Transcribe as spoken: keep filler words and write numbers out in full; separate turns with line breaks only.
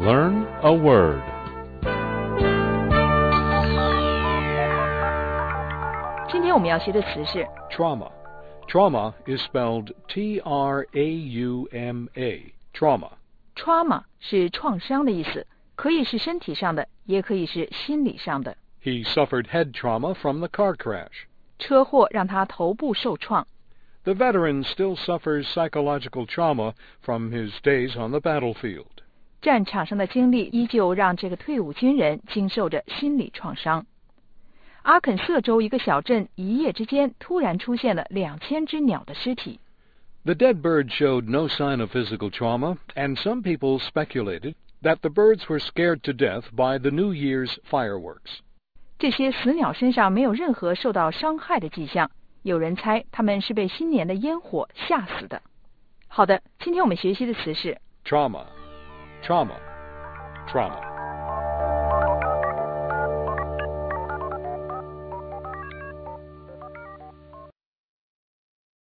Learn a word.
Trauma. Trauma is spelled T R A U M A. Trauma.
Trauma 是创伤的意思，可以是身体上的，也可以是心理上的。
He suffered head trauma from the car crash.
车祸让他头部受创。
The veteran still suffers psychological trauma from his days on the battlefield.
战场上的经历依旧让这个退伍军人经受着心理创伤。阿肯色州一个小镇一夜之间突然出现了两千只鸟的尸体。
The dead bird showed no sign of physical trauma, and some people speculated that the birds were scared to death by the New Year's fireworks.
这些死鸟身上没有任何受到伤害的迹象，有人猜它们是被新年的烟火吓死的。好的，今天我们学习的词是
trauma, trauma, trauma.